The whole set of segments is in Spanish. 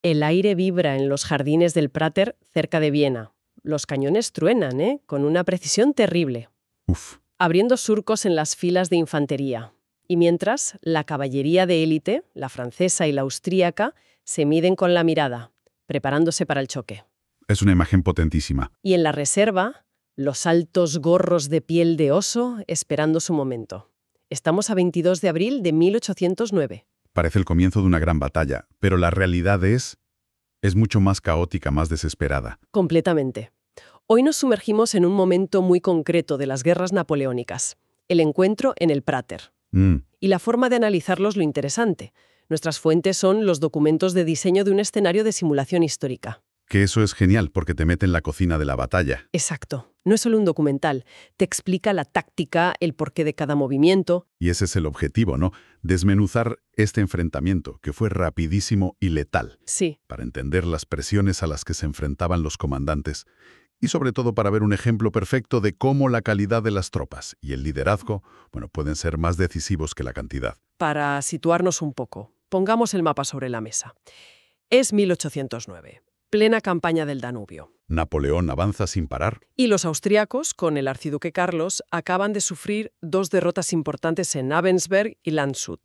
El aire vibra en los jardines del Prater, cerca de Viena. Los cañones truenan, con una precisión terrible, Uf, abriendo surcos en las filas de infantería. Y mientras, la caballería de élite, la francesa y la austríaca, se miden con la mirada, preparándose para el choque. es una imagen potentísima. Y en la reserva, los altos gorros de piel de oso esperando su momento. Estamos a 22 de abril de 1809. Parece el comienzo de una gran batalla, pero la realidad es mucho más caótica, más desesperada. Completamente. Hoy nos sumergimos en un momento muy concreto de las guerras napoleónicas, el encuentro en el Prater. Y la forma de analizarlos lo interesante. Nuestras fuentes son los documentos de diseño de un escenario de simulación histórica. Que eso es genial porque te mete en la cocina de la batalla. Exacto. No es solo un documental. Te explica la táctica, el porqué de cada movimiento. Y ese es el objetivo, ¿no? Desmenuzar este enfrentamiento, que fue rapidísimo y letal, Sí, para entender las presiones a las que se enfrentaban los comandantes y sobre todo para ver un ejemplo perfecto de cómo la calidad de las tropas y el liderazgo, pueden ser más decisivos que la cantidad. para situarnos un poco, pongamos el mapa sobre la mesa. Es 1809, plena campaña del Danubio. Napoleón avanza sin parar. Y los austriacos, con el arciduque Carlos, acaban de sufrir 2 derrotas importantes en Abensberg y Landshut.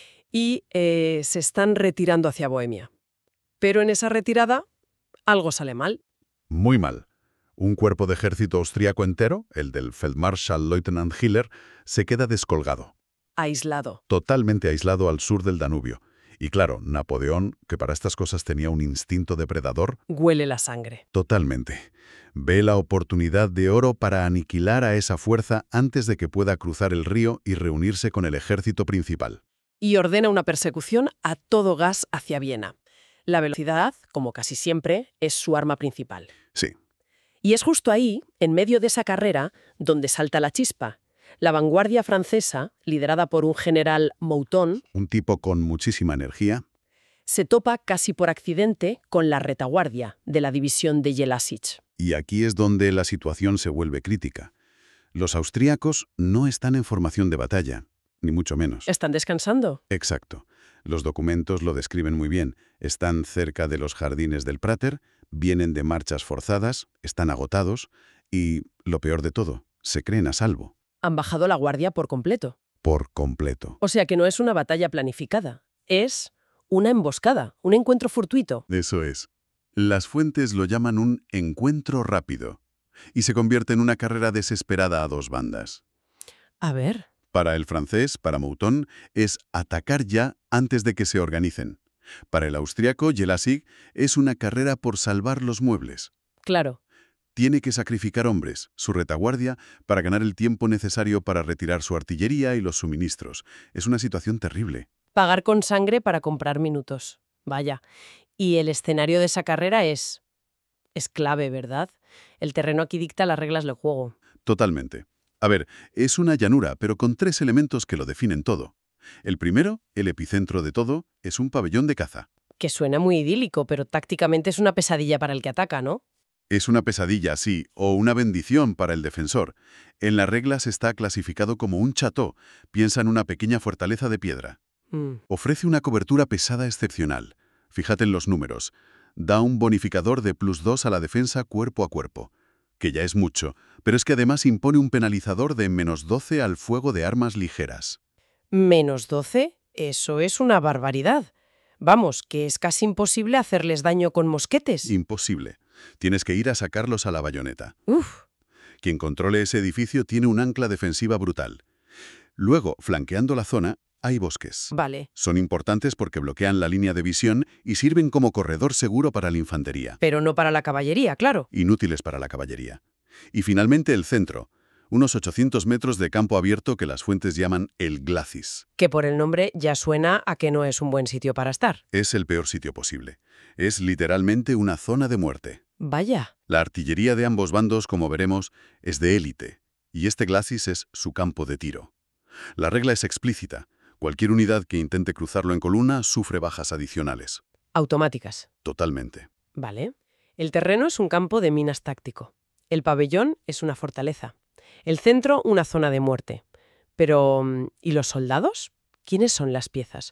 Y se están retirando hacia Bohemia. Pero en esa retirada, algo sale mal. Muy mal. Un cuerpo de ejército austriaco entero, el del Feldmarschall-Leutnant Hiller, se queda descolgado, Aislado. totalmente aislado al sur del Danubio. Y claro, Napoleón, que para estas cosas tenía un instinto depredador, Huele la sangre. totalmente. Ve la oportunidad de oro para aniquilar a esa fuerza antes de que pueda cruzar el río y reunirse con el ejército principal. Y ordena una persecución a todo gas hacia Viena. La velocidad, como casi siempre, es su arma principal. Sí, Y es justo ahí, en medio de esa carrera, donde salta la chispa. La vanguardia francesa, liderada por un general Mouton, un tipo con muchísima energía. se topa casi por accidente con la retaguardia de la división de Jellasic. Y aquí es donde la situación se vuelve crítica. Los austríacos no están en formación de batalla, ni mucho menos. ¿Están descansando? Exacto. Los documentos lo describen muy bien. Están cerca de los jardines del Prater, vienen de marchas forzadas, están agotados y, lo peor de todo, se creen a salvo. Han bajado la guardia por completo. Por completo. O sea que no es una batalla planificada. Es una emboscada, un encuentro fortuito. Eso es. Las fuentes lo llaman un encuentro rápido y se convierte en una carrera desesperada a dos bandas. A ver, Para el francés, para Mouton, es atacar ya antes de que se organicen. Para el austriaco, Jellasic, es una carrera por salvar los muebles. claro. Tiene que sacrificar hombres, su retaguardia, para ganar el tiempo necesario para retirar su artillería y los suministros. Es una situación terrible. Pagar con sangre para comprar minutos. Vaya. Y el escenario de esa carrera es clave, ¿verdad? El terreno aquí dicta las reglas del juego. Totalmente. A ver, es una llanura, pero con 3 elementos que lo definen todo. El primero, el epicentro de todo, es un pabellón de caza. Que suena muy idílico, pero tácticamente es una pesadilla para el que ataca, ¿no? Es una pesadilla, sí, o una bendición para el defensor. En las reglas está clasificado como un chateau. Piensa en una pequeña fortaleza de piedra. Ofrece una cobertura pesada excepcional. Fíjate en los números. Da un bonificador de +2 a la defensa cuerpo a cuerpo, que ya es mucho, pero es que además impone un penalizador de -12 al fuego de armas ligeras. -12, eso es una barbaridad. Vamos, que es casi imposible hacerles daño con mosquetes. Imposible. Tienes que ir a sacarlos a la bayoneta. Uf, Quien controle ese edificio tiene un ancla defensiva brutal. Luego, flanqueando la zona, hay bosques. vale. Son importantes porque bloquean la línea de visión y sirven como corredor seguro para la infantería. Pero no para la caballería, claro. Inútiles para la caballería. Y finalmente el centro, unos 800 metros de campo abierto que las fuentes llaman el Glacis. Que por el nombre ya suena a que no es un buen sitio para estar. Es el peor sitio posible. Es literalmente una zona de muerte. Vaya. La artillería de ambos bandos, como veremos, es de élite, y este Glacis es su campo de tiro. La regla es explícita. Cualquier unidad que intente cruzarlo en columna sufre bajas adicionales. Automáticas. Totalmente. Vale. El terreno es un campo de minas táctico. El pabellón es una fortaleza. El centro, una zona de muerte. Pero, ¿y los soldados? ¿Quiénes son las piezas?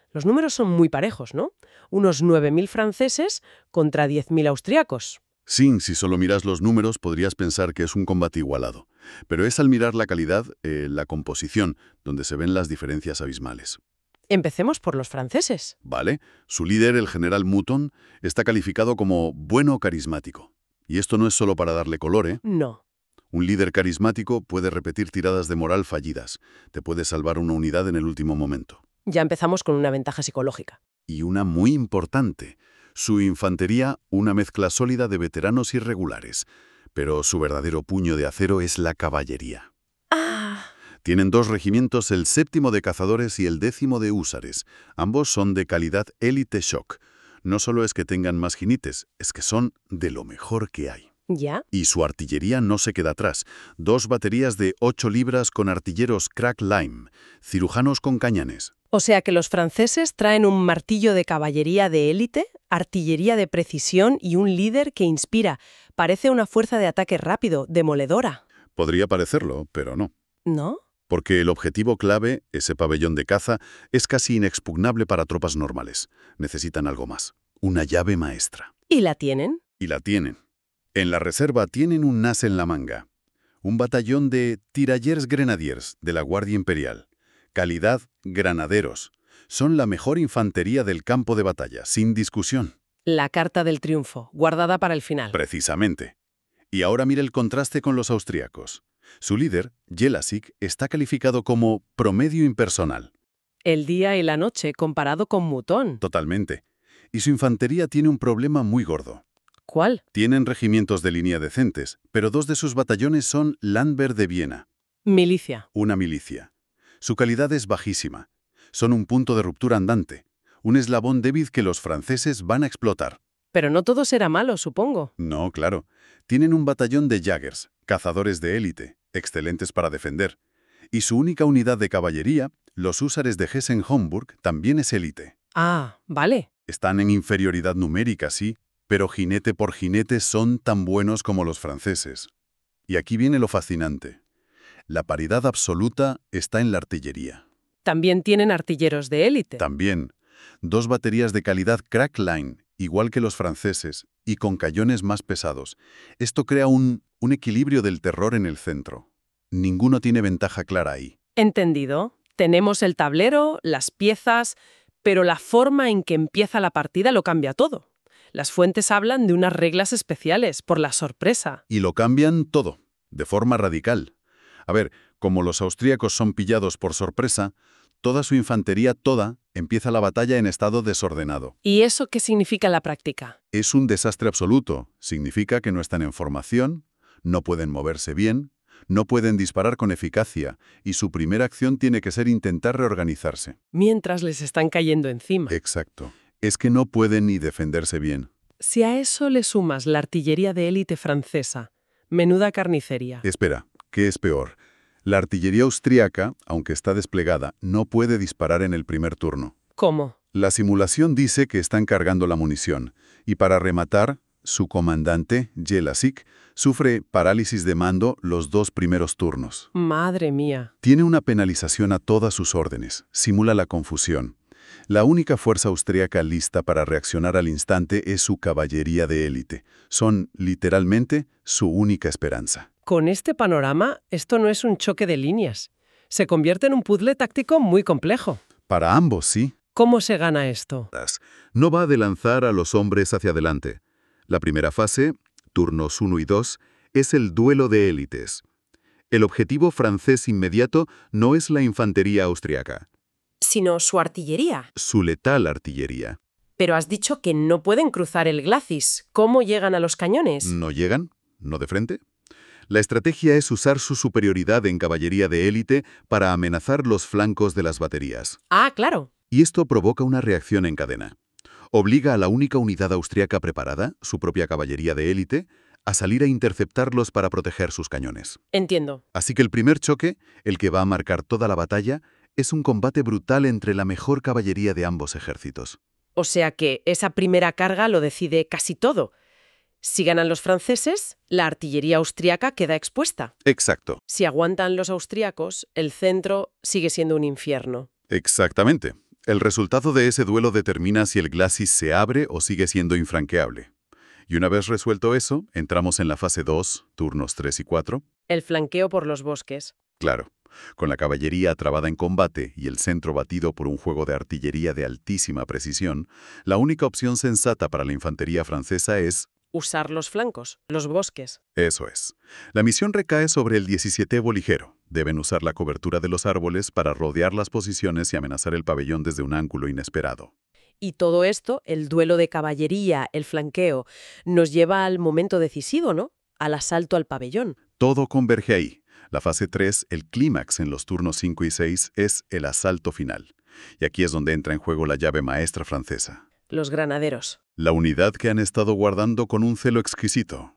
Los números son muy parejos, ¿no? Unos 9.000 franceses contra 10.000 austriacos. Sí, si solo miras los números podrías pensar que es un combate igualado. Pero es al mirar la calidad, la composición, donde se ven las diferencias abismales. Empecemos por los franceses. ¿Vale? Su líder, el general Mouton, está calificado como bueno o carismático. Y esto no es solo para darle color, ¿eh? No. Un líder carismático puede repetir tiradas de moral fallidas. Te puede salvar una unidad en el último momento. Ya empezamos con una ventaja psicológica. Y una muy importante. Su infantería, una mezcla sólida de veteranos irregulares. Pero su verdadero puño de acero es la caballería. ¡Ah! Tienen 2 regimientos, el 7º de cazadores y el 10º de húsares. Ambos son de calidad élite shock. No solo es que tengan más jinetes, es que son de lo mejor que hay. ¿Ya? Y su artillería no se queda atrás. 2 baterías de 8 libras con artilleros Crack Lime, cirujanos con cañones. O sea que los franceses traen un martillo de caballería de élite, artillería de precisión y un líder que inspira. Parece una fuerza de ataque rápido, demoledora. Podría parecerlo, pero no. ¿No? Porque el objetivo clave, ese pabellón de caza, es casi inexpugnable para tropas normales. Necesitan algo más. Una llave maestra. ¿Y la tienen? Y la tienen. En la reserva tienen un as en la manga. Un batallón de tirailleurs grenadiers de la Guardia Imperial. Calidad granaderos. Son la mejor infantería del campo de batalla, sin discusión. La carta del triunfo, guardada para el final. Precisamente. Y ahora mira el contraste con los austríacos. Su líder, Jelasik, está calificado como promedio impersonal. El día y la noche comparado con Mouton. Totalmente. Y su infantería tiene un problema muy gordo. ¿Cuál? Tienen regimientos de línea decentes, pero 2 de sus batallones son Landwehr de Viena, Milicia. una milicia. Su calidad es bajísima. Son un punto de ruptura andante, un eslabón débil que los franceses van a explotar. Pero no todo será malo, supongo. No, claro. Tienen un batallón de Jaggers, cazadores de élite, excelentes para defender. Y su única unidad de caballería, los húsares de Hessen-Homburg, también es élite. Ah, vale. Están en inferioridad numérica, sí, pero jinete por jinete son tan buenos como los franceses. Y aquí viene lo fascinante. La paridad absoluta está en la artillería. También tienen artilleros de élite. También, 2 baterías de calidad Crack Line, igual que los franceses, y con cañones más pesados. Esto crea un equilibrio del terror en el centro. Ninguno tiene ventaja clara ahí. Entendido. Tenemos el tablero, las piezas, pero la forma en que empieza la partida lo cambia todo. Las fuentes hablan de unas reglas especiales por la sorpresa. Y lo cambian todo, de forma radical. A ver, como los austríacos son pillados por sorpresa, toda su infantería, empieza la batalla en estado desordenado. ¿Y eso qué significa en la práctica? Es un desastre absoluto. Significa que no están en formación, no pueden moverse bien, no pueden disparar con eficacia, y su primera acción tiene que ser intentar reorganizarse. Mientras les están cayendo encima. Exacto. Es que no pueden ni defenderse bien. Si a eso le sumas la artillería de élite francesa, menuda carnicería. Espera, ¿qué es peor? La artillería austríaca, aunque está desplegada, no puede disparar en el primer turno. ¿Cómo? La simulación dice que están cargando la munición, y para rematar, su comandante, Jelasik, sufre parálisis de mando los 2 primeros turnos. Madre mía. Tiene una penalización a todas sus órdenes, simula la confusión. La única fuerza austríaca lista para reaccionar al instante es su caballería de élite. Son, literalmente, su única esperanza. Con este panorama, esto no es un choque de líneas. Se convierte en un puzzle táctico muy complejo. Para ambos, sí. ¿Cómo se gana esto? No va de lanzar a los hombres hacia adelante. La primera fase, turnos 1 y 2, es el duelo de élites. El objetivo francés inmediato no es la infantería austriaca, Sino su artillería. su letal artillería. Pero has dicho que no pueden cruzar el glacis. ¿Cómo llegan a los cañones? ¿No llegan? ¿No de frente? La estrategia es usar su superioridad en caballería de élite para amenazar los flancos de las baterías. Ah, claro. Y esto provoca una reacción en cadena. Obliga a la única unidad austriaca preparada, su propia caballería de élite, a salir a interceptarlos para proteger sus cañones. Entiendo. Así que el primer choque, el que va a marcar toda la batalla, es un combate brutal entre la mejor caballería de ambos ejércitos. O sea que esa primera carga lo decide casi todo. Si ganan los franceses, la artillería austriaca queda expuesta. Exacto. Si aguantan los austriacos, el centro sigue siendo un infierno. Exactamente. El resultado de ese duelo determina si el glacis se abre o sigue siendo infranqueable. Y una vez resuelto eso, entramos en la fase 2, turnos 3 y 4. El flanqueo por los bosques. Claro, con la caballería trabada en combate y el centro batido por un juego de artillería de altísima precisión, la única opción sensata para la infantería francesa es... Usar los flancos, los bosques. Eso es. La misión recae sobre el 17º ligero. Deben usar la cobertura de los árboles para rodear las posiciones y amenazar el pabellón desde un ángulo inesperado. Y todo esto, el duelo de caballería, el flanqueo, nos lleva al momento decisivo, ¿no? Al asalto al pabellón. Todo converge ahí. La fase 3, el clímax en los turnos 5 y 6, es el asalto final. Y aquí es donde entra en juego la llave maestra francesa. Los granaderos. La unidad que han estado guardando con un celo exquisito.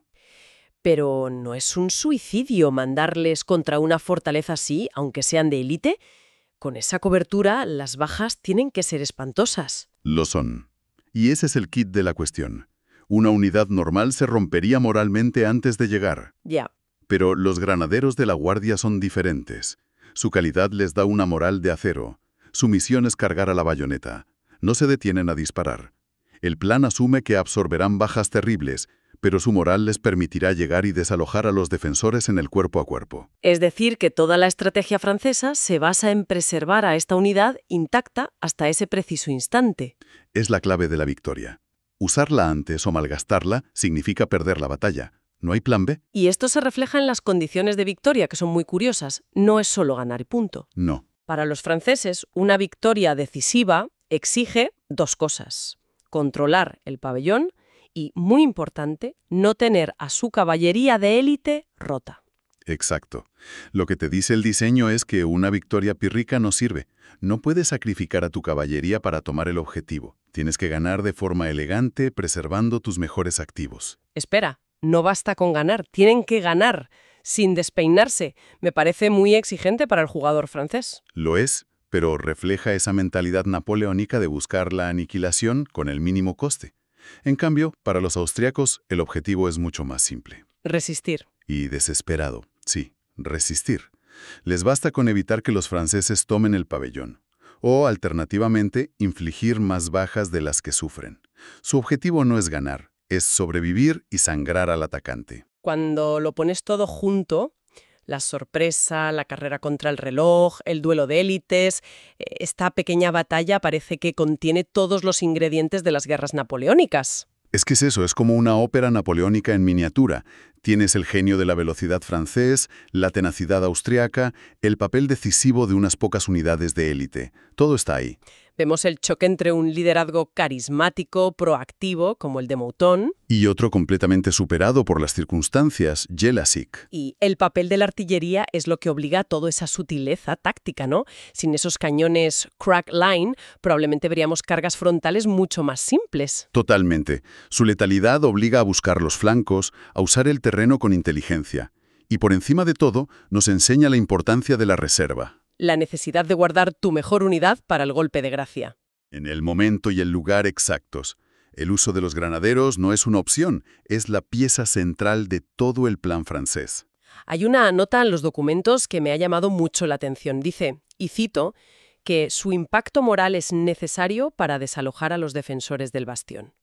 Pero ¿no es un suicidio mandarles contra una fortaleza así, aunque sean de élite? Con esa cobertura, las bajas tienen que ser espantosas. Lo son. Y ese es el kit de la cuestión. Una unidad normal se rompería moralmente antes de llegar. Ya. Pero los granaderos de la Guardia son diferentes. Su calidad les da una moral de acero. Su misión es cargar a la bayoneta. No se detienen a disparar. El plan asume que absorberán bajas terribles, pero su moral les permitirá llegar y desalojar a los defensores en el cuerpo a cuerpo. Es decir, que toda la estrategia francesa se basa en preservar a esta unidad intacta hasta ese preciso instante. Es la clave de la victoria. Usarla antes o malgastarla significa perder la batalla. ¿No hay plan B? Y esto se refleja en las condiciones de victoria, que son muy curiosas. No es solo ganar y punto. No. Para los franceses, una victoria decisiva exige dos cosas: controlar el pabellón y, muy importante, no tener a su caballería de élite rota. Exacto. Lo que te dice el diseño es que una victoria pírrica no sirve. No puedes sacrificar a tu caballería para tomar el objetivo. Tienes que ganar de forma elegante, preservando tus mejores activos. Espera, no basta con ganar, tienen que ganar, sin despeinarse. Me parece muy exigente para el jugador francés. Lo es, pero refleja esa mentalidad napoleónica de buscar la aniquilación con el mínimo coste. En cambio, para los austriacos, el objetivo es mucho más simple. Resistir. Y desesperado. Sí, resistir. Les basta con evitar que los franceses tomen el pabellón. O, alternativamente, infligir más bajas de las que sufren. Su objetivo no es ganar, es sobrevivir y sangrar al atacante. Cuando lo pones todo junto, la sorpresa, la carrera contra el reloj, el duelo de élites, esta pequeña batalla parece que contiene todos los ingredientes de las guerras napoleónicas. Es que es eso, es como una ópera napoleónica en miniatura. Tienes el genio de la velocidad francés, la tenacidad austriaca, el papel decisivo de unas pocas unidades de élite. Todo está ahí. Vemos el choque entre un liderazgo carismático, proactivo, como el de Mouton, Y otro completamente superado por las circunstancias, Jellasic. y el papel de la artillería es lo que obliga a toda esa sutileza táctica, ¿no? Sin esos cañones crack line, probablemente veríamos cargas frontales mucho más simples. Totalmente. Su letalidad obliga a buscar los flancos, a usar el terreno con inteligencia. Y por encima de todo, nos enseña la importancia de la reserva. La necesidad de guardar tu mejor unidad para el golpe de gracia. En el momento y el lugar exactos. El uso de los granaderos no es una opción, es la pieza central de todo el plan francés. Hay una nota en los documentos que me ha llamado mucho la atención. Dice, y cito, que su impacto moral es necesario para desalojar a los defensores del bastión.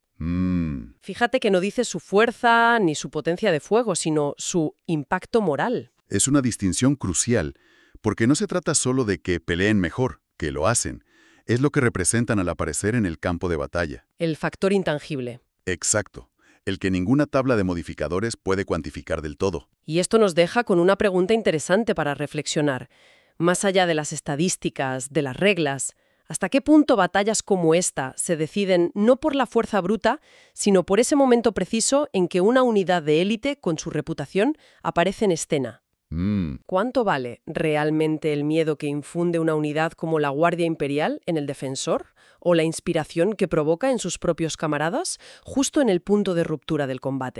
Fíjate que no dice su fuerza ni su potencia de fuego, sino su impacto moral. Es una distinción crucial, porque no se trata solo de que peleen mejor, que lo hacen. Es lo que representan al aparecer en el campo de batalla. El factor intangible. Exacto. El que ninguna tabla de modificadores puede cuantificar del todo. Y esto nos deja con una pregunta interesante para reflexionar. Más allá de las estadísticas, de las reglas, ¿hasta qué punto batallas como esta se deciden no por la fuerza bruta, sino por ese momento preciso en que una unidad de élite con su reputación aparece en escena? ¿Cuánto vale realmente el miedo que infunde una unidad como la Guardia Imperial en el defensor? ¿O la inspiración que provoca en sus propios camaradas justo en el punto de ruptura del combate?